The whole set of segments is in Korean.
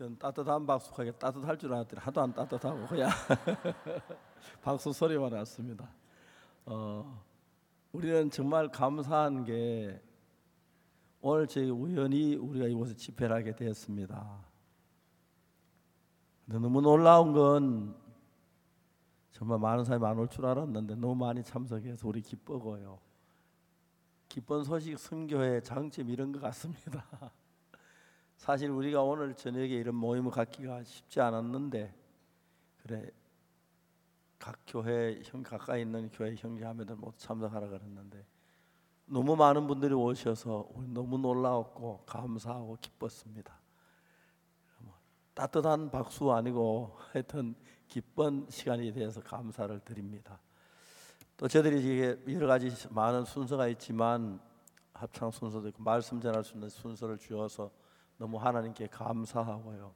전 따뜻한 박수하게 따뜻할 줄 알았더니 하도 안 따뜻하고 그냥 박수 소리만 났습니다. 우리는 정말 감사한 게 오늘 저희 우연히 우리가 이곳에 집회를 하게 되었습니다. 너무 놀라운 건 정말 많은 사람이 안 올 줄 알았는데 너무 많이 참석해서 우리 기쁘고요. 기쁜 소식 선교의 장점 이런 것 같습니다. 사실 우리가 오늘 저녁에 이런 모임을 갖기가 쉽지 않았는데 그래 각 교회 가까이 있는 교회 형제자매들 모두 참석하라 그랬는데 너무 많은 분들이 오셔서 우리 너무 놀라웠고 감사하고 기뻤습니다. 따뜻한 박수 아니고 하여튼 기쁜 시간이 되어서 감사를 드립니다. 또 저희들이 여러 가지 많은 순서가 있지만 합창 순서도 있고 말씀 전할 수 있는 순서를 주어서 너무 하나님께 감사하고요.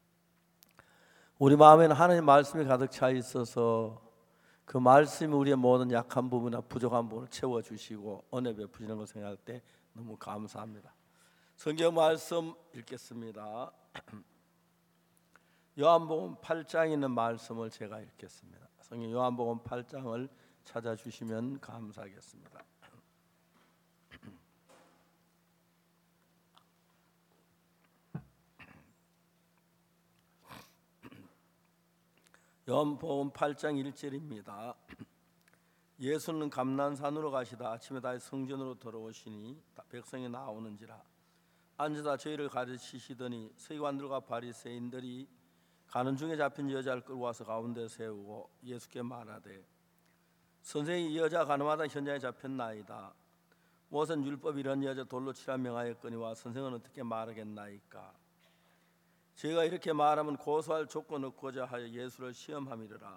우리 마음에는 하나님 말씀이 가득 차 있어서 그 말씀이 우리의 모든 약한 부분이나 부족한 부분을 채워주시고 은혜 베푸시는 걸 생각할 때 너무 감사합니다. 성경 말씀 읽겠습니다. 요한복음 8장에 있는 말씀을 제가 읽겠습니다. 성경 요한복음 8장을 찾아주시면 감사하겠습니다. 요한복음 8장 1절입니다. 예수는 감난산으로 가시다 아침에 다시 성전으로 돌아오시니 백성이 나오는지라 앉으다 저희를 가르치시더니 서기관들과 바리새인들이 가는 중에 잡힌 여자를 끌고 와서 가운데 세우고 예수께 말하되 선생이 이 여자 가늠하다 현장에 잡혔나이다. 모세는 율법 이런 여자 돌로 치라 명하였거니와 선생은 어떻게 말하겠나이까. 저희가 이렇게 말하면 고소할 조건 얻고자 하여 예수를 시험함이라.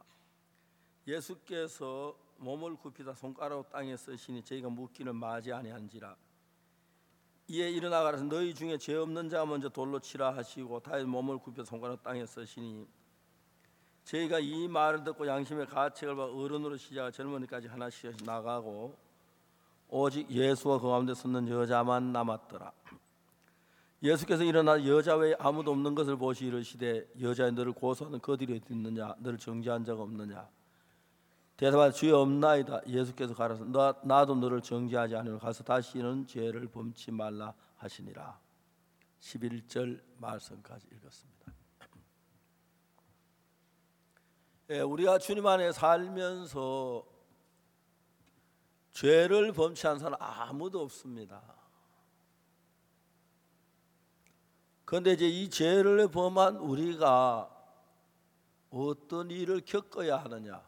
예수께서 몸을 굽히다 손가락으로 땅에 쓰시니 저희가 묻기를 마지 아니한지라. 이에 일어나 가라서 너희 중에 죄 없는 자가 먼저 돌로 치라 하시고 다시 몸을 굽혀 손가락으로 땅에 쓰시니 저희가 이 말을 듣고 양심의 가책을 받아 어른으로 시작하 젊은이까지 하나씩 나가고 오직 예수와 그 가운데 섰는 여자만 남았더라. 예수께서 일어나 여자 외에 아무도 없는 것을 보시 이르시되 여자여 너를 고소하는 그들이 어디 있느냐 너를 정죄한 자가 없느냐. 대답하되 주여 없나이다. 예수께서 가라사 나도 너를 정죄하지 아니하노니 가서 다시는 죄를 범치 말라 하시니라. 11절 말씀까지 읽었습니다. 우리가 주님 안에 살면서 죄를 범치한 사람 아무도 없습니다. 그런데 이제 이 죄를 범한 우리가 어떤 일을 겪어야 하느냐.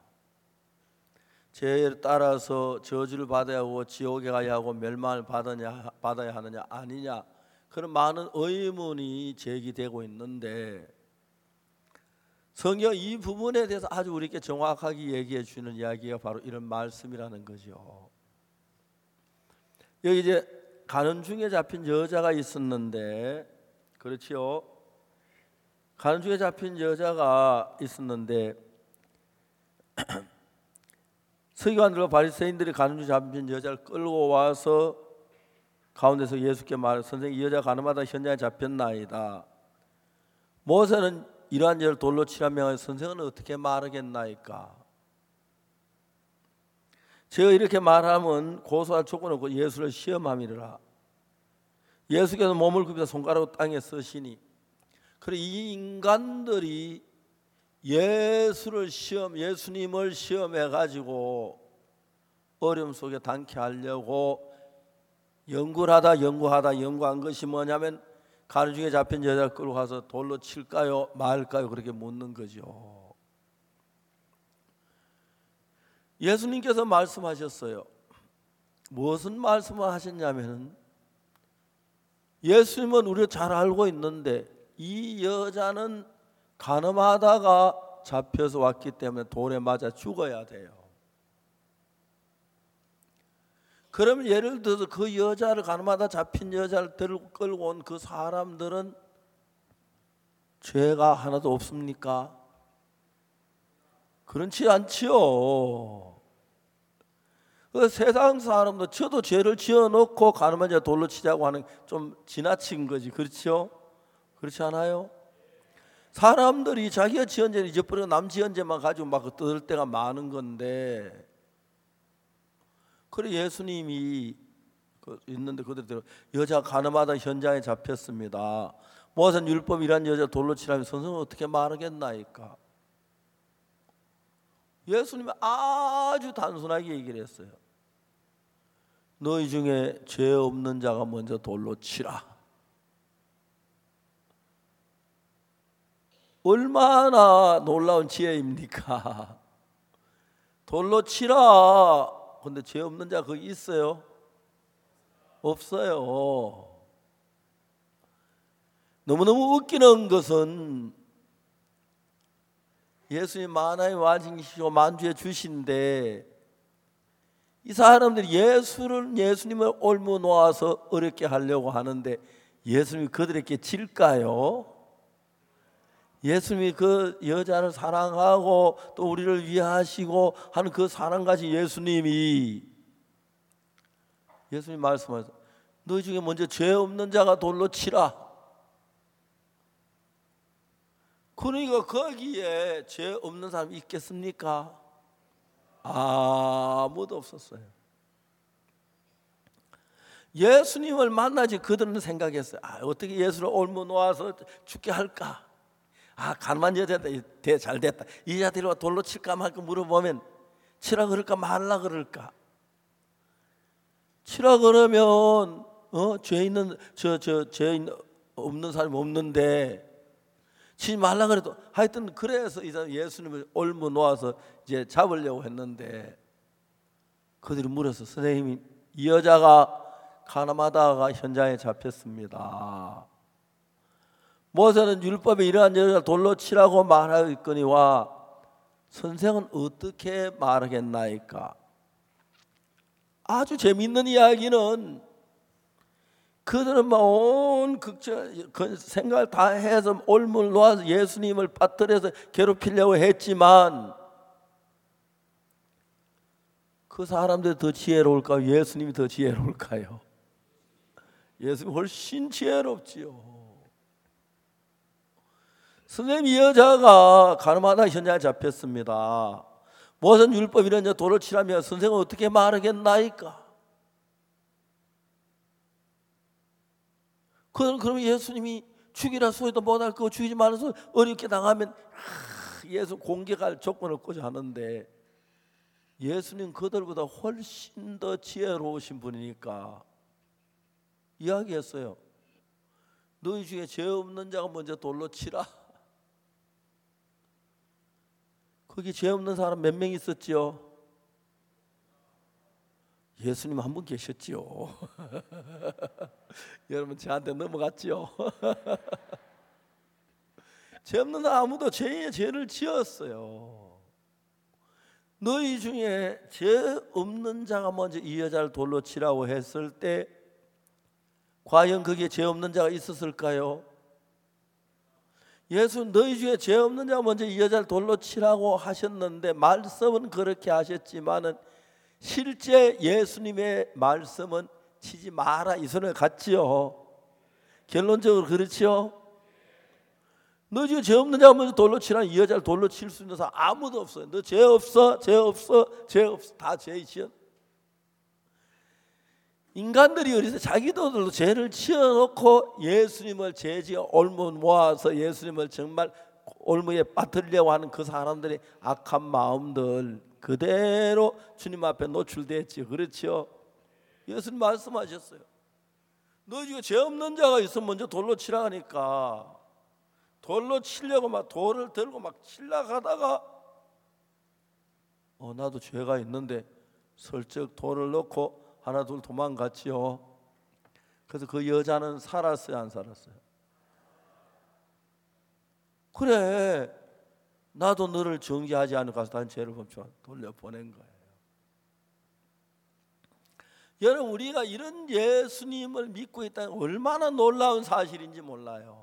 죄에 따라서 저주를 받아야 하고 지옥에 가야 하고 멸망을 받아야 하느냐 아니냐 그런 많은 의문이 제기되고 있는데 성경 이 부분에 대해서 아주 우리에게 정확하게 얘기해 주는 이야기가 바로 이런 말씀이라는 거죠. 여기 이제 가는 중에 잡힌 여자가 있었는데 그렇지요. 가는 중에 잡힌 여자가 있었는데 서기관들과 바리새인들이 가는 중에 잡힌 여자를 끌고 와서 가운데서 예수께 말해 선생님 이 여자 가늠하다 현장에 잡혔나이다. 모세는 이러한 죄를 돌로 치라 명하여 선생은 어떻게 말하겠나이까. 제가 이렇게 말하면 고소할 조건 없고 예수를 시험함이라. 예수께서 몸을 굽혀 손가락으로 땅에 쓰시니 그래 이 인간들이 예수님을 시험해 가지고 어려움 속에 닿게 하려고 연구한 것이 뭐냐면 가는 중에 잡힌 여자를 끌고 가서 돌로 칠까요 말까요 그렇게 묻는 거죠. 예수님께서 말씀하셨어요. 무슨 말씀을 하셨냐면 예수님은 우리가 잘 알고 있는데 이 여자는 가늠하다가 잡혀서 왔기 때문에 돌에 맞아 죽어야 돼요. 그러면 예를 들어서 그 여자를 가늠하다 잡힌 여자를 끌고 온 그 사람들은 죄가 하나도 없습니까? 그렇지 않지요. 그 세상 사람도 저도 죄를 지어놓고 가늠한 자 돌로 치자고 하는 좀 지나친 거지. 그렇죠? 그렇지 않아요? 사람들이 자기가 지은 죄를 잊어버리고 남 지은 죄만 가지고 막 떠들 때가 많은 건데, 그래 예수님이 있는데 그대로 여자 가늠하다 현장에 잡혔습니다. 모세는 율법이란 여자 돌로 치라면 선생은 어떻게 말하겠나이까? 예수님이 아주 단순하게 얘기를 했어요. 너희 중에 죄 없는 자가 먼저 돌로 치라. 얼마나 놀라운 지혜입니까? 돌로 치라. 근데 죄 없는 자 거기 있어요? 없어요. 너무너무 웃기는 것은 예수님 만화의 완성이시고 만주에 주신데 이 사람들이 예수님을 옮겨 놓아서 어렵게 하려고 하는데 예수님이 그들에게 질까요? 예수님이 그 여자를 사랑하고 또 우리를 위하시고 하는 그 사랑 가진 예수님이 말씀하셨어요. 너희 중에 먼저 죄 없는 자가 돌로 치라. 그러니까 거기에 죄 없는 사람이 있겠습니까? 아무도 없었어요. 예수님을 만나지 그들은 생각했어요. 어떻게 예수를 옮겨 놓아서 죽게 할까? 가늠한 여자다, 잘 됐다. 이 자들이 돌로 칠까 말까 물어보면 치라 그럴까 말라 그럴까? 치라 그러면 죄 있는 죄 없는 사람이 없는데 치지 말라 그래도 하여튼 그래서 이제 예수님을 옮겨 놓아서 이제 잡으려고 했는데 그들이 물어서 선생님이 이 여자가 가늠하다가 현장에 잡혔습니다. 모세는 율법에 이러한 여자를 돌로 치라고 말하였거니와 선생은 어떻게 말하겠나이까? 아주 재미있는 이야기는 그들은 온 생각을 다 해서 올물 놓아서 예수님을 빠뜨려서 괴롭히려고 했지만 그 사람들이 더 지혜로울까요? 예수님이 더 지혜로울까요? 예수님이 훨씬 지혜롭지요. 선생님 이 여자가 가늠하다 현장에 잡혔습니다. 모세는 율법 이런 자 돌을 치라며 선생은 어떻게 말하겠나이까? 그러면 예수님이 죽이라 소리도 못할 거고 죽이지 말아서 어렵게 당하면 예수 공격할 조건을 없고자 하는데 예수님 그들보다 훨씬 더 지혜로우신 분이니까 이야기했어요. 너희 중에 죄 없는 자가 먼저 돌로 치라. 거기 죄 없는 사람 몇 명 있었지요? 예수님 한 분 계셨지요. 여러분 저한테 넘어갔지요. 죄 없는 사람 아무도 죄를 지었어요. 너희 중에 죄 없는 자가 먼저 이 여자를 돌로 치라고 했을 때 과연 거기에 죄 없는 자가 있었을까요? 예수 너희 중에 죄 없는 자가 먼저 이 여자를 돌로 치라고 하셨는데 말씀은 그렇게 하셨지만은 실제 예수님의 말씀은 치지 마라 이 손을 갔지요. 결론적으로 그렇지요. 너 중에 죄 없는 자가 먼저 돌로 치라. 이 여자를 돌로 칠 수 있는 사람 아무도 없어요. 너 죄 없어, 죄 없어, 죄 없어. 다 죄 지은. 인간들이 어디서 자기도 죄를 지어놓고 예수님을 죄지에 올무 모아서 예수님을 정말 올무에 빠뜨리려고 하는 그 사람들의 악한 마음들 그대로 주님 앞에 노출됐지. 그렇죠? 예수님 말씀하셨어요. 너 중에 죄 없는 자가 있으면 먼저 돌로 치라 하니까 돌로 치려고 막 돌을 들고 막 치려고 하다가 나도 죄가 있는데 슬쩍 돌을 넣고 하나 둘 도망갔지요. 그래서 그 여자는 살았어요, 안 살았어요? 그래, 나도 너를 정죄하지 않고 가서 단 죄를 범쳐 돌려보낸 거예요. 여러분 우리가 이런 예수님을 믿고 있다는 얼마나 놀라운 사실인지 몰라요.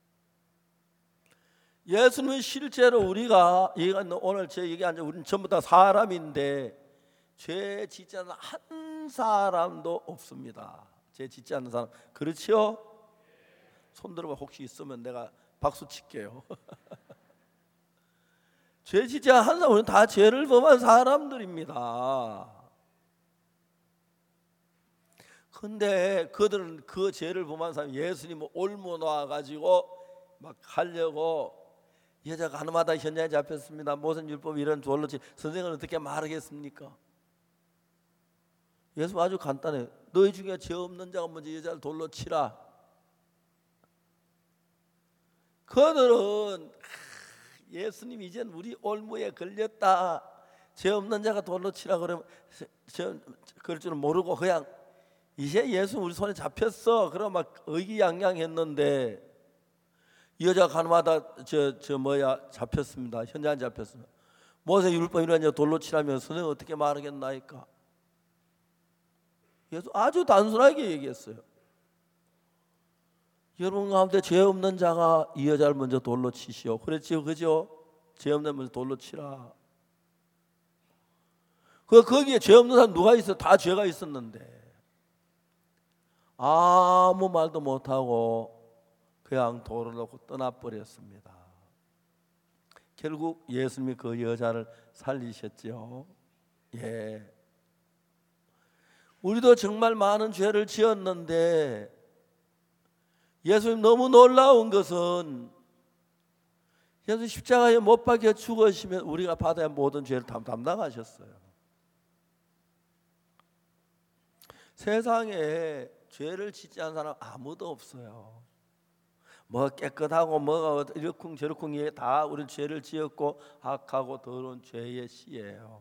예수님은 실제로 우리가 오늘 제 얘기한 우리는 전부 다 사람인데 죄 짓지 않는 한 사람도 없습니다. 죄 짓지 않는 사람 그렇지요? 손 들어봐. 혹시 있으면 내가 박수 칠게요. 죄 짓지 않은 사람은 다 죄를 범한 사람들입니다. 근데 그들은 그 죄를 범한 사람 예수님을 올모 놔가지고 막 하려고 여자가 가늠하다 현장에 잡혔습니다. 모세율법 이런 돌로 선생은 어떻게 말하겠습니까? 예수 아주 간단해요. 너희 중에 죄 없는 자가 먼저 여자를 돌로 치라. 그들은 예수님 이젠 우리 올무에 걸렸다. 죄 없는 자가 돌로 치라 그러면 그럴 줄은 모르고 그냥 이제 예수 우리 손에 잡혔어. 그럼 막 의기양양했는데 여자 가늠하다 잡혔습니다. 현장에 잡혔습니다. 모세 율법 이런 돌로 치라면 선생님 어떻게 말하겠나이까? 예수 아주 단순하게 얘기했어요. 여러분 가운데 죄 없는 자가 이 여자를 먼저 돌로 치시오. 그랬지요, 그죠? 죄 없는 먼저 돌로 치라. 거기에 죄 없는 사람 누가 있어? 다 죄가 있었는데 아무 말도 못하고 그냥 돌을 놓고 떠나버렸습니다. 결국 예수님이 그 여자를 살리셨죠. 예. 우리도 정말 많은 죄를 지었는데 예수님 너무 놀라운 것은 예수 십자가에 못 박혀 죽으시면 우리가 받아야 모든 죄를 담당하셨어요. 세상에 죄를 짓지 않은 사람 아무도 없어요. 뭐 깨끗하고 뭐가 이러쿵 저러쿵 다 우리 죄를 지었고 악하고 더러운 죄의 씨예요.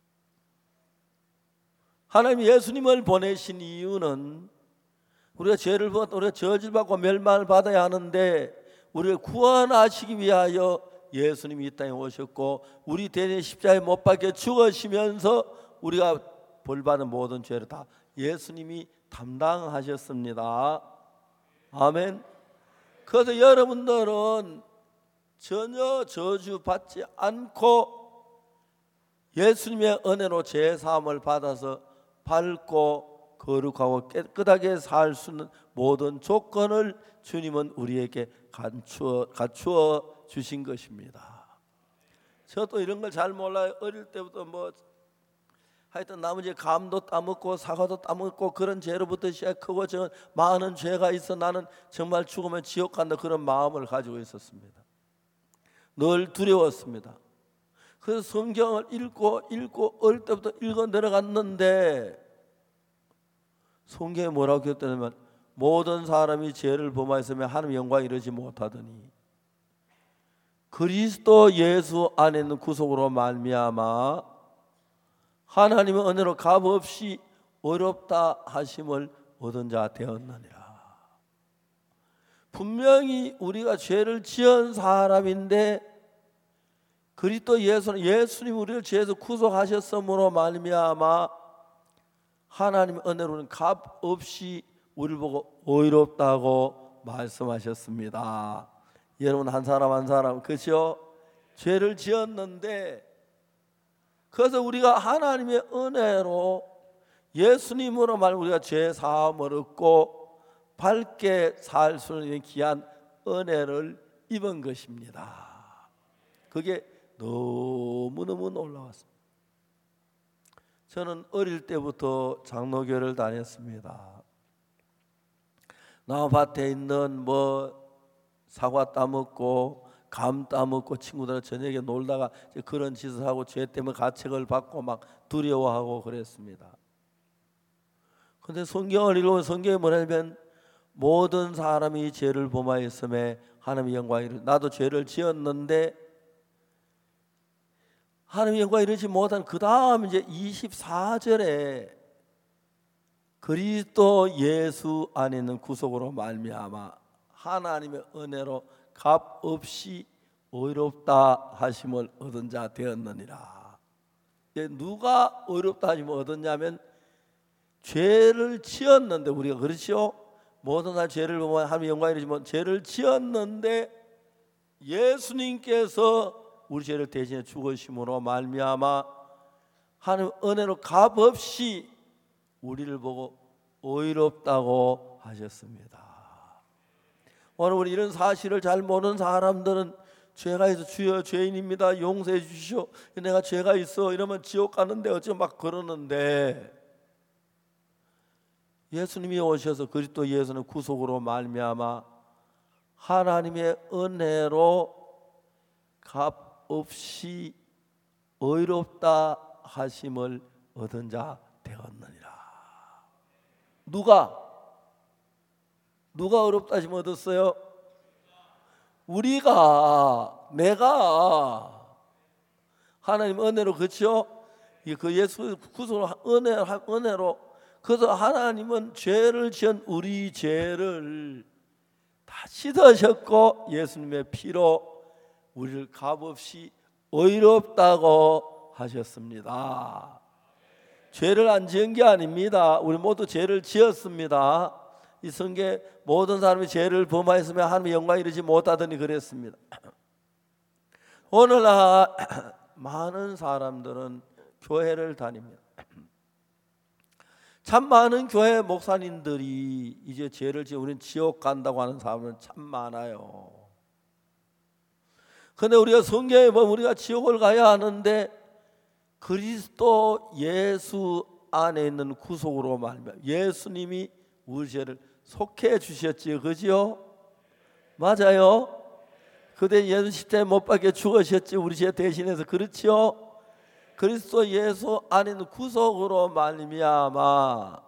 하나님 예수님을 보내신 이유는 우리가 죄를 우리가 저질받고 멸망을 받아야 하는데 우리를 구원하시기 위하여 예수님이 이 땅에 오셨고 우리 대신 십자가에 못 박혀 죽으시면서 우리가 벌받은 모든 죄를 다 예수님이 담당하셨습니다. 아멘. 그래서 여러분들은 전혀 저주받지 않고 예수님의 은혜로 죄사함을 받아서 밝고 거룩하고 깨끗하게 살 수 있는 모든 조건을 주님은 우리에게 갖추어 주신 것입니다. 저도 이런 걸 잘 몰라요. 어릴 때부터 하여튼 나머지 감도 따먹고 사과도 따먹고 그런 죄로부터 시작하고 저 많은 죄가 있어 나는 정말 죽으면 지옥 간다 그런 마음을 가지고 있었습니다. 늘 두려웠습니다. 그래서 성경을 읽고 어릴 때부터 읽어 내려갔는데 성경에 뭐라고 기록되냐면 모든 사람이 죄를 범하였으면 하나님 영광에 이르지 못하더니 그리스도 예수 안에 있는 구속으로 말미암아 하나님의 은혜로 값없이 어렵다 하심을 얻은 자 되었느니라. 분명히 우리가 죄를 지은 사람인데 그리스도 예수님 우리를 죄에서 구속하셨으므로 말미암아 하나님의 은혜로는 값없이 우리를 보고 의롭다고 말씀하셨습니다. 여러분 한 사람 한 사람 그렇죠? 죄를 지었는데 그래서 우리가 하나님의 은혜로 예수님으로 말 우리가 죄 사함을 얻고 밝게 살 수 있는 귀한 은혜를 입은 것입니다. 그게 너무너무 놀라웠습니다. 저는 어릴 때부터 장로교를 다녔습니다. 나무밭에 있는 사과 따먹고 감 따먹고 친구들은 저녁에 놀다가 그런 짓을 하고 죄 때문에 가책을 받고 막 두려워하고 그랬습니다. 그런데 성경을 읽으면 성경에 뭐냐면 모든 사람이 죄를 범하였음에 하나님의 영광이 이르 나도 죄를 지었는데 하나님의 영광이 이르지 못한 그 다음 이제 24절에 그리스도 예수 안에 있는 구속으로 말미암아 하나님의 은혜로 값없이 의롭다 하심을 얻은 자 되었느니라. 누가 의롭다 하심을 얻었냐면 죄를 지었는데 우리가 그렇죠? 모든 날 죄를 보면 하나님의 영광이 이르지만 죄를 지었는데 예수님께서 우리 죄를 대신해 죽으심으로 말미암아 하나님 은혜로 값없이 우리를 보고 의롭다고 하셨습니다. 오늘 우리 이런 사실을 잘 모르는 사람들은 죄가 있어 주여 죄인입니다 용서해 주시오 내가 죄가 있어 이러면 지옥 가는데 어쩌 막 그러는데 예수님이 오셔서 그리스도 예수는 구속으로 말미암아 하나님의 은혜로 값없이 의롭다 하심을 얻은 자 되었느니라. 누가 의롭다 하심을 얻었어요? 우리가 내가 하나님 은혜로 그렇죠? 그 예수 구속으로 은혜로 그래서 하나님은 죄를 지은 우리 죄를 다 씻으셨고 예수님의 피로 우리를 값없이 의롭다고 하셨습니다. 죄를 안 지은 게 아닙니다. 우리 모두 죄를 지었습니다. 이 성경에 모든 사람이 죄를 범하였으면 하나님의 영광 이르지 못하더니 그랬습니다. 오늘날 많은 사람들은 교회를 다닙니다. 참 많은 교회 목사님들이 이제 죄를 지어 우리는 지옥 간다고 하는 사람은 참 많아요. 그런데 우리가 성경에 보면 우리가 지옥을 가야 하는데 그리스도 예수 안에 있는 구속으로 말미암아 예수님이 우리 죄를 속해 주셨지요, 그죠? 맞아요. 그대 예수 십자가에 못 박혀 죽으셨지 우리 죄 대신해서 그렇죠? 그리스도 예수 안에 있는 구속으로 말미암아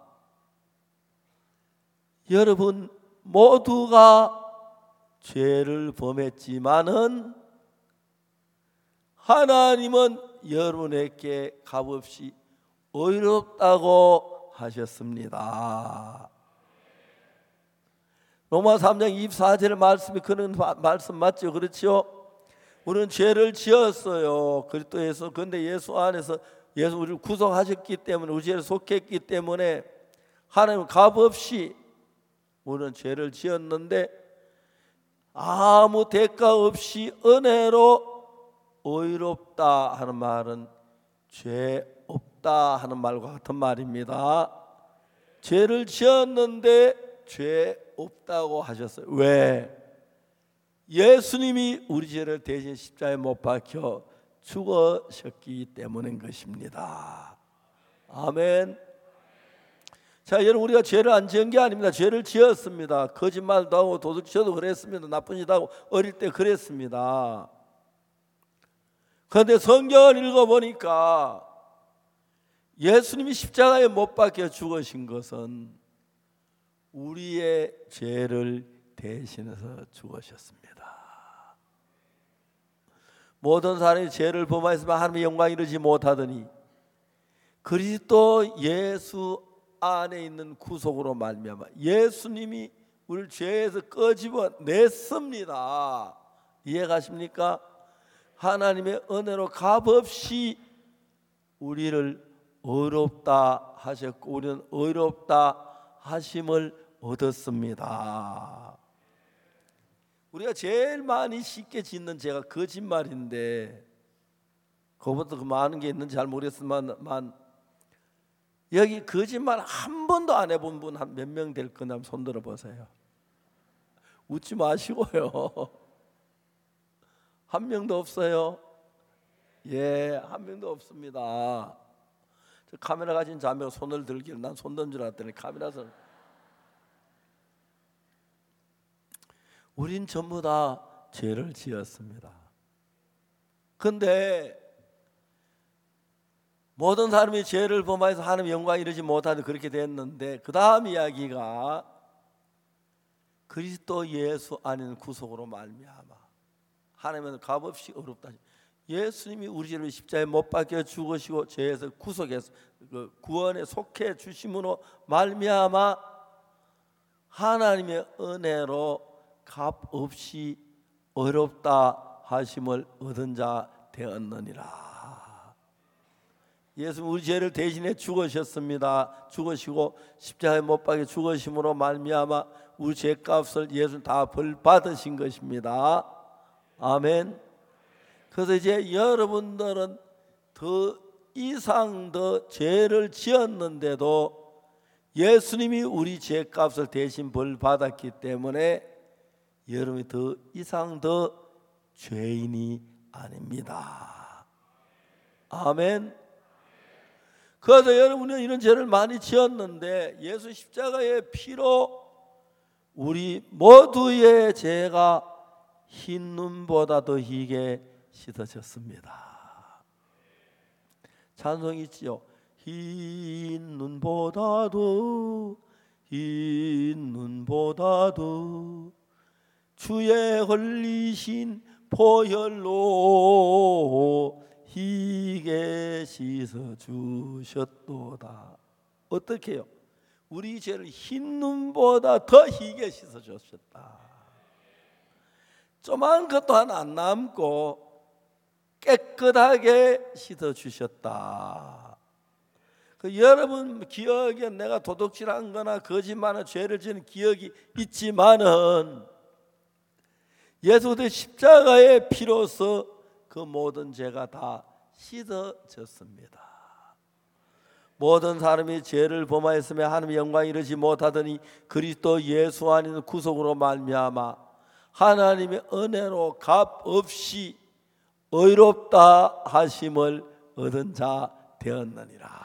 여러분 모두가 죄를 범했지만은 하나님은 여러분에게 값없이 의롭다고 하셨습니다. 로마 3장 24절 말씀이 그런 말씀 맞죠? 그렇죠? 우리는 죄를 지었어요. 그리스도에서. 그런데 예수 안에서 예수 우리를 구속하셨기 때문에 우리 죄를 속했기 때문에 하나님은 값없이 우리는 죄를 지었는데 아무 대가 없이 은혜로 의롭다 하는 말은 죄 없다 하는 말과 같은 말입니다. 죄를 지었는데 죄 없다고 하셨어요. 왜? 예수님이 우리 죄를 대신 십자가에 못 박혀 죽으셨기 때문인 것입니다. 아멘. 자, 여러분 우리가 죄를 안 지은 게 아닙니다. 죄를 지었습니다. 거짓말도 하고 도둑질도 그랬습니다. 나쁜 짓도 하고 어릴 때 그랬습니다. 그런데 성경을 읽어보니까 예수님이 십자가에 못 박혀 죽으신 것은 우리의 죄를 대신해서 죽으셨습니다. 모든 사람이 죄를 범하였으면 하나님의 영광 이루지 못하더니 그리스도 예수 안에 있는 구속으로 말미암아 예수님이 우리를 죄에서 끄집어 냈습니다. 이해가십니까? 하나님의 은혜로 값없이 우리를 의롭다 하셨고 우리는 의롭다 하심을 얻었습니다. 우리가 제일 많이 쉽게 짓는 죄가 거짓말인데 그것보다 그 많은 게 있는지 잘 모르겠지만 여기 거짓말 한 번도 안 해본 분 한 몇 명 될 거나 손 들어 보세요. 웃지 마시고요. 한 명도 없어요. 예, 한 명도 없습니다. 저 카메라 가진 자매가 손을 들길래 난 손 든 줄 알았더니 카메라선. 우린 전부 다 죄를 지었습니다. 그런데 모든 사람이 죄를 범하여서 하나님의 영광 이루지 못하는 그렇게 됐는데 그 다음 이야기가 그리스도 예수 안에는 구속으로 말미암아 하나님은 값없이 의롭다. 예수님이 우리 죄를 십자가에 못 박혀 죽으시고 죄에서 구속해서 구원에 속해 주심으로 말미암아 하나님의 은혜로 값없이 의롭다 하심을 얻은 자 되었느니라. 예수님 우리 죄를 대신해 죽으셨습니다. 죽으시고 십자가에 못 박혀 죽으심으로 말미암아 우리 죄값을 예수님 다 벌 받으신 것입니다. 아멘. 그래서 이제 여러분들은 더 이상 더 죄를 지었는데도 예수님이 우리 죄값을 대신 벌 받았기 때문에 여러분이 더 이상 더 죄인이 아닙니다. 아멘. 그래서 여러분은 이런 죄를 많이 지었는데 예수 십자가의 피로 우리 모두의 죄가 흰 눈보다 더 희게 씻어졌습니다. 찬송 있지요. 흰 눈보다도 주의 흘리신 보혈로 희게 씻어주셨도다. 어떻게 해요? 우리 죄를 흰 눈보다 더 희게 씻어주셨다. 조만 것도 하나 안 남고 깨끗하게 씻어주셨다. 여러분 기억에 내가 도둑질한 거나 거짓말한 죄를 지은 기억이 있지만은 예수 그리스도의 십자가의 피로서 그 모든 죄가 다 씻어졌습니다. 모든 사람이 죄를 범하였으며 하나님의 영광에 이르지 못하더니 그리스도 예수 안에는 구속으로 말미암아 하나님의 은혜로 값없이 의롭다 하심을 얻은 자 되었느니라.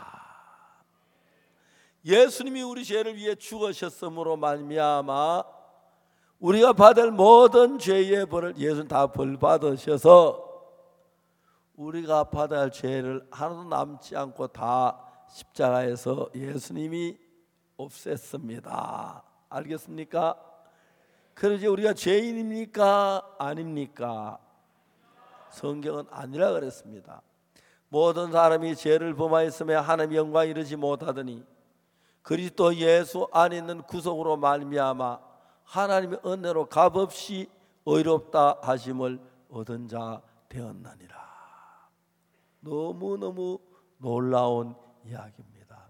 예수님이 우리 죄를 위해 죽으셨으므로 말미암아 우리가 받을 모든 죄의 벌을 예수는 다 벌 받으셔서 우리가 받아야 할 죄를 하나도 남지 않고 다 십자가에서 예수님이 없앴습니다. 알겠습니까? 그러지 우리가 죄인입니까? 아닙니까? 성경은 아니라 그랬습니다. 모든 사람이 죄를 범하였으며 하나님의 영광에 이르지 못하더니 그리스도 예수 안에 있는 구속으로 말미암아 하나님의 은혜로 값없이 의롭다 하심을 얻은 자 되었나니라. 너무너무 놀라운 이야기입니다.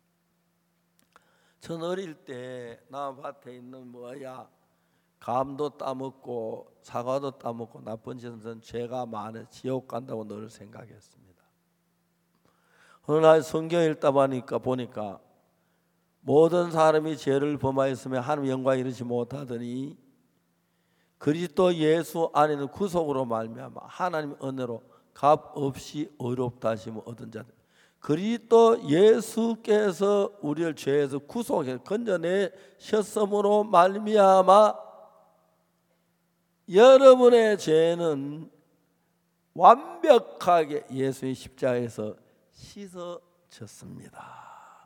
전 어릴 때 남밭에 있는 감도 따먹고 사과도 따먹고 나쁜 짓은 죄가 많아 지옥 간다고 늘 생각했습니다. 어느 날 성경 읽다 보니까 모든 사람이 죄를 범하였으며 하나님의 영광에 이르지 못하더니 그리스도 예수 안에는 구속으로 말미암아 하나님의 은혜로 값없이 의롭다 하심을 얻은 자들. 그리스도 예수께서 우리를 죄에서 구속해 건져내셨으므로 말미암아 여러분의 죄는 완벽하게 예수의 십자가에서 씻어졌습니다.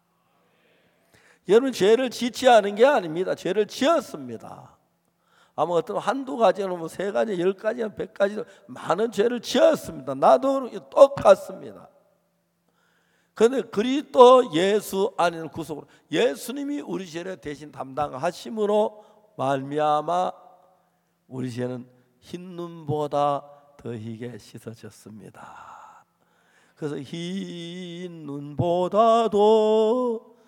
여러분 죄를 짓지 않은 게 아닙니다. 죄를 지었습니다. 아마 어떤 한두 가지는 세 가지, 10가지, 100가지 많은 죄를 지었습니다. 나도 똑같습니다. 그런데 그리스도 예수 안에는 구속으로 예수님이 우리 죄를 대신 담당하심으로 말미암아 우리 죄는 흰 눈보다 더 희게 씻어졌습니다. 그래서 흰 눈보다도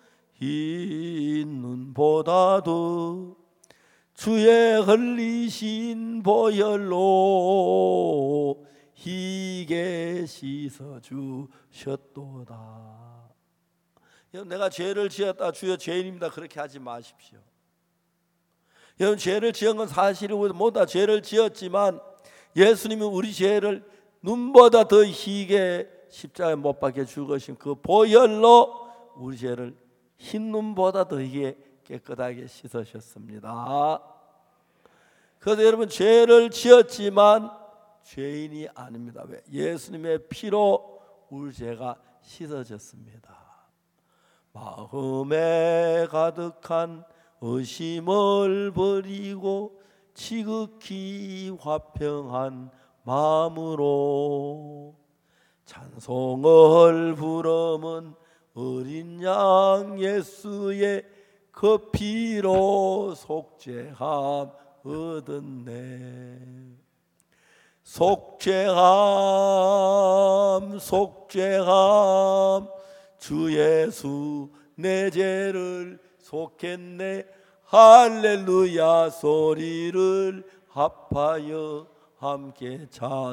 주의 흘리신 보혈로 희게 씻어주셨도다. 여러분 내가 죄를 지었다 주여 죄인입니다 그렇게 하지 마십시오. 여러분 죄를 지은 건 사실이고 모두 다 죄를 지었지만 예수님이 우리 죄를 눈보다 더 희게 십자가에 못 박혀 죽으신 그 보혈로 우리 죄를 흰 눈보다 더 희게 깨끗하게 씻으셨습니다. 그래서 여러분 죄를 지었지만 죄인이 아닙니다. 왜? 예수님의 피로 우리 죄가 씻어졌습니다. 마음에 가득한 의심을 버리고 지극히 화평한 마음으로 찬송을 부르면 어린 양 예수의 그 피로 속죄함 얻었네. 속죄함 주 예수 내 죄를 속했네. 할렐루야 소리를 합하여 함께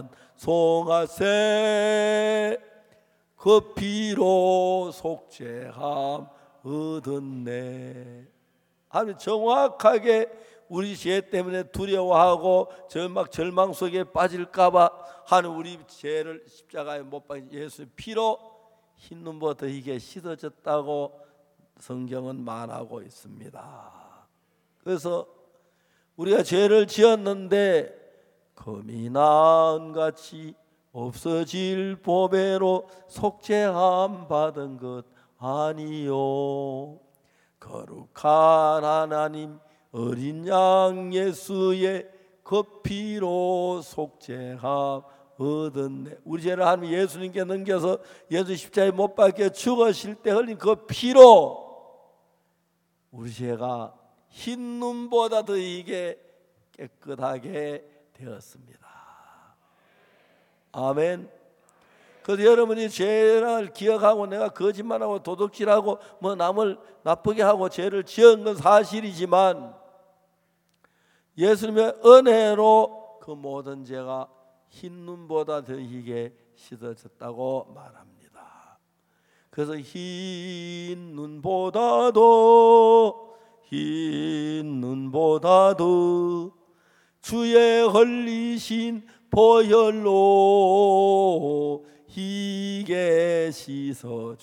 찬송하세. 그 피로 속죄함 얻었네. 하나님 정확하게 우리 죄 때문에 두려워하고 막 절망 속에 빠질까봐 하나님 우리 죄를 십자가에 못 박힌 예수의 피로 흰 눈보다 이게 씻어졌다고 성경은 말하고 있습니다. 그래서 우리가 죄를 지었는데 금이 나은같이 없어질 보배로 속죄함 받은 것 아니요. 거룩한 하나님 어린 양 예수의 그 피로 속죄함 얻었네. 우리 죄를 하나님 예수님께 넘겨서 예수 십자가에 못 박혀 죽으실 때 흘린 그 피로 우리 죄가 흰 눈보다 더 이게 깨끗하게 되었습니다. 아멘. 그래서 여러분이 죄를 기억하고 내가 거짓말하고 도둑질하고 뭐 남을 나쁘게 하고 죄를 지은 건 사실이지만 예수님의 은혜로 그 모든 죄가 흰 눈보다 더 희게 씻어졌다고 말합니다. 그래서 흰 눈보다도 주의 흘리신 보혈로 희게 씻어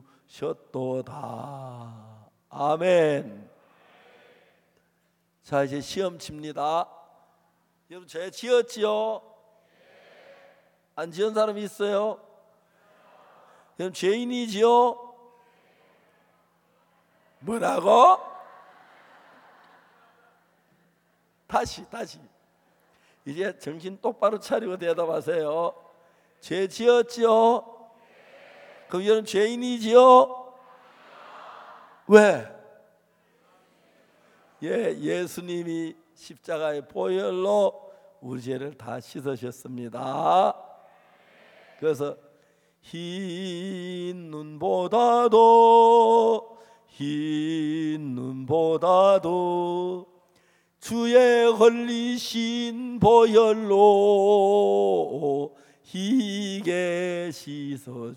주셨도다. 아멘. 자, 이제 시험 칩니다. 여러분 죄 지었지요? 안 지은 사람 있어요? 여러분 죄인이지요? 뭐라고? 다시 이제 정신 똑바로 차리고 대답하세요. 죄 지었지요? 그럼 여러분 죄인이지요? 왜? 예수님이 십자가의 보혈로 우리 죄를 다 씻으셨습니다. 그래서 흰 눈보다도 주의 흘리신 보혈로 희게 씻어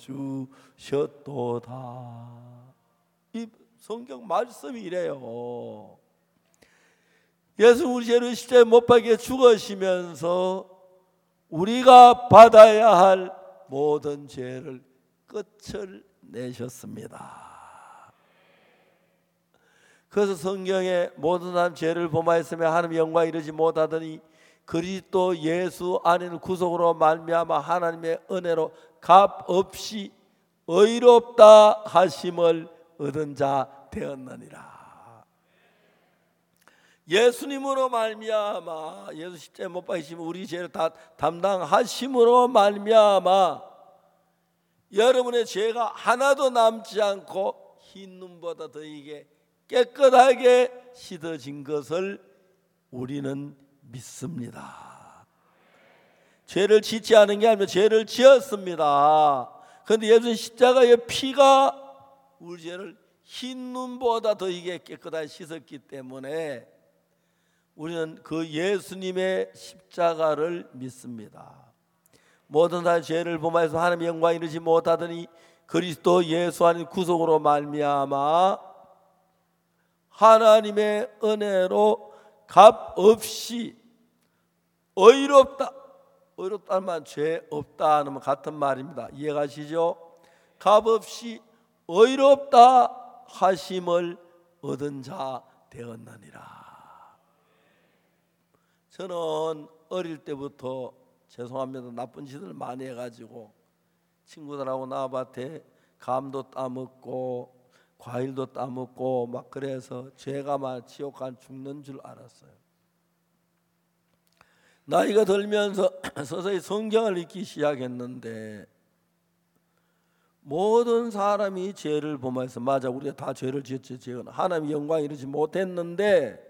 주셨도다. 이 성경 말씀이 이래요. 예수 우리 죄를 십자가에 못 박혀 죽으시면서 우리가 받아야 할 모든 죄를 끝을 내셨습니다. 그래서 성경에 모든 사람 죄를 범하였으며 하나님의 영광에 이르지 못하더니 그리스도 예수 안에는 구속으로 말미암아 하나님의 은혜로 값없이 의롭다 하심을 얻은 자 되었느니라. 예수님으로 말미암아 예수 십자가에 못 박히시면 우리 죄를 다 담당하심으로 말미암아 여러분의 죄가 하나도 남지 않고 흰 눈보다 더 이게 깨끗하게 씻어진 것을 우리는 믿습니다. 죄를 짓지 않은 게 아니라 죄를 지었습니다. 그런데 예수님 십자가의 피가 우리 죄를 흰 눈보다 더 이게 깨끗하게 씻었기 때문에 우리는 그 예수님의 십자가를 믿습니다. 모든 사람의 죄를 범하여서 하나님의 영광에 이르지 못하더니 그리스도 예수 안에 구속으로 말미암아 하나님의 은혜로 값없이 의롭다는 말 죄 없다 하는 같은 말입니다. 이해가시죠? 값없이 의롭다 하심을 얻은 자 되었느니라. 저는 어릴 때부터 죄송합니다. 나쁜 짓을 많이 해가지고 친구들하고 나밭에 감도 따먹고 과일도 따먹고 막 그래서 죄가 막 지옥 간 죽는 줄 알았어요. 나이가 들면서 서서히 성경을 읽기 시작했는데 모든 사람이 죄를 범해서 맞아 우리가 다 죄를 지었지. 죄는 하나님의 영광에 이르지 못했는데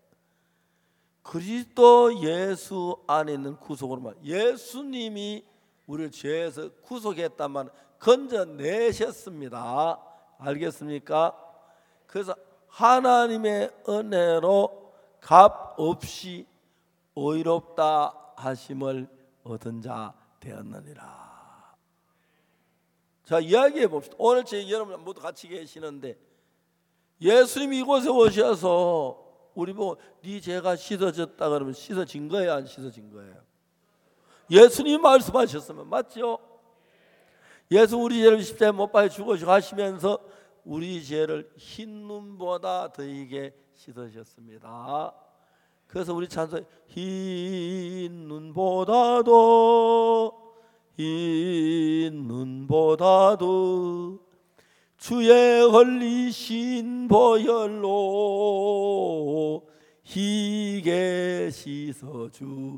그리스도 예수 안에 있는 구속으로 말 예수님이 우리를 죄에서 구속했단 말 건져내셨습니다. 알겠습니까? 그래서 하나님의 은혜로 값없이 의롭다 하심을 얻은 자 되었느니라. 자, 이야기해 봅시다. 오늘 여러분 모두 같이 계시는데 예수님이 이곳에 오셔서 우리 보고 네 죄가 씻어졌다 그러면 씻어진 거예요, 안 씻어진 거예요? 예수님이 말씀하셨으면 맞죠? 예수 우리 죄를 십자가에 못 박혀 죽으시고 하시면서 우리 죄를 흰 눈보다 더이게 씻으셨습니다. 그래서 우리 찬송 흰 눈보다도 주의 흘리신 보혈로 희게 씻어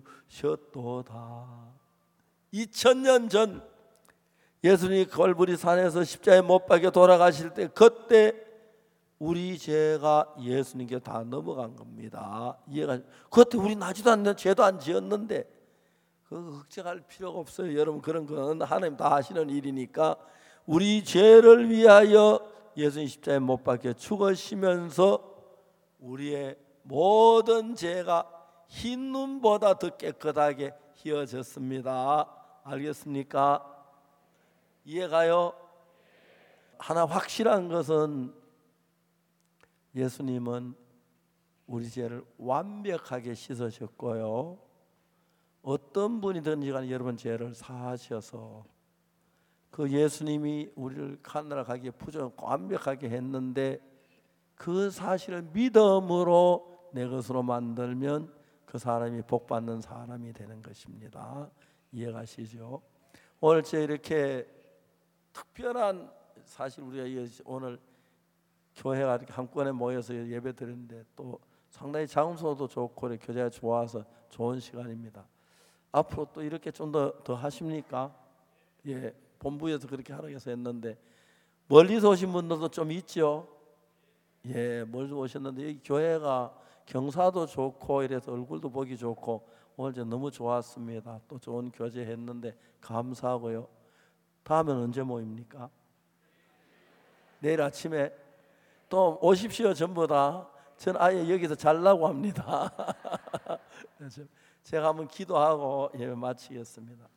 주셨도다. 2000년 전 예수님이 걸브리 산에서 십자가에 못 박혀 돌아가실 때 그때 우리 죄가 예수님께 다 넘어간 겁니다. 이해가? 그때 우리 나지도 않는 죄도 안 지었는데 그거 걱정할 필요가 없어요. 여러분 그런 건 하나님 다 하시는 일이니까 우리 죄를 위하여 예수님 십자가에 못 박혀 죽으시면서 우리의 모든 죄가 흰 눈보다 더 깨끗하게 휘어졌습니다. 알겠습니까? 이해가요? 하나 확실한 것은 예수님은 우리 죄를 완벽하게 씻으셨고요. 어떤 분이든지 간에 여러분 죄를 사하셔서 그 예수님이 우리를 하늘나라 가기에 부정 완벽하게 했는데 그 사실을 믿음으로 내 것으로 만들면 그 사람이 복받는 사람이 되는 것입니다. 이해가시죠? 오늘 제 이렇게 특별한 사실 우리가 오늘 교회가 이렇게 한꺼번에 모여서 예배 드리는데 또 상당히 장소도 좋고 교제가 좋아서 좋은 시간입니다. 앞으로 또 이렇게 좀 더 하십니까? 예, 본부에서 그렇게 하라고 해서 했는데 멀리서 오신 분들도 좀 있죠. 예, 멀리서 오셨는데 여기 교회가 경사도 좋고 이래서 얼굴도 보기 좋고 오늘 저 너무 좋았습니다. 또 좋은 교제했는데 감사하고요. 다음엔 언제 모입니까? 내일 아침에 또 오십시오. 전부 다. 저는 아예 여기서 잘라고 합니다. 제가 한번 기도하고 예배 마치겠습니다.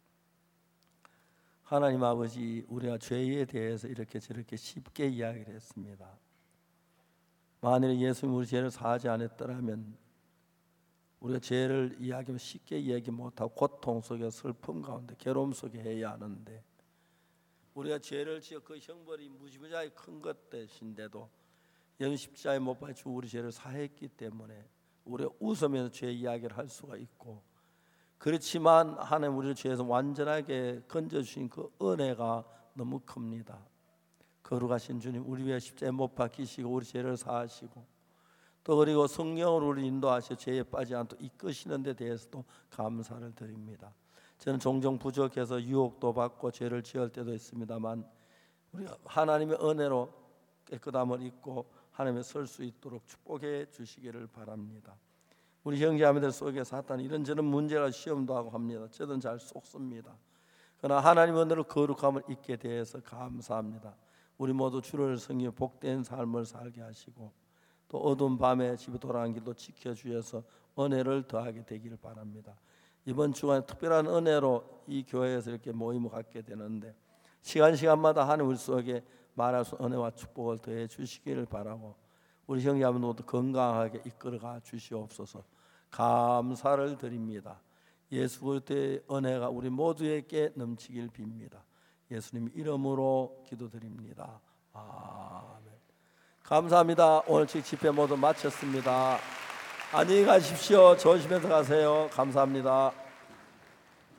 하나님 아버지, 우리가 죄에 대해서 이렇게 저렇게 쉽게 이야기를 했습니다. 만일 예수님 우리 죄를 사하지 않았더라면 우리가 죄를 이야기하면 쉽게 이야기 못하고 고통 속에 슬픔 가운데 괴로움 속에 해야 하는데 우리가 죄를 지어 그 형벌이 무지무지하게 큰 것 대신데도 예수님 십자가에 못 박혀 우리 죄를 사했기 때문에 우리가 웃으면서 죄 이야기를 할 수가 있고 그렇지만 하나님 우리를 죄에서 완전하게 건져주신 그 은혜가 너무 큽니다. 거룩하신 주님 우리 위해 십자가에 못 박히시고 우리 죄를 사하시고 또 그리고 성령으로 우리 인도하셔 죄에 빠지지 않도록 이끄시는 데 대해서도 감사를 드립니다. 저는 종종 부족해서 유혹도 받고 죄를 지을 때도 있습니다만 우리가 하나님의 은혜로 깨끗함을 입고 하나님의 설 수 있도록 축복해 주시기를 바랍니다. 우리 형제자매들 속에 사탄이 이런저런 문제가 시험도 하고 합니다. 저는 잘 속습니다. 그러나 하나님의 은혜로 거룩함을 입게 되어서 감사합니다. 우리 모두 주를 섬기며 복된 삶을 살게 하시고 또 어두운 밤에 집에 돌아간 길도 지켜주셔서 은혜를 더하게 되기를 바랍니다. 이번 주간에 특별한 은혜로 이 교회에서 이렇게 모임을 갖게 되는데 시간마다 하나님 우리 속에 말할 수 은혜와 축복을 더해 주시기를 바라고 우리 형제자매 모두 건강하게 이끌어가 주시옵소서. 감사를 드립니다. 예수 그리스도의 은혜가 우리 모두에게 넘치길 빕니다. 예수님 이름으로 기도드립니다. 아멘. 감사합니다. 오늘 집회 모두 마쳤습니다. 안녕히 가십시오. 조심해서 가세요. 감사합니다.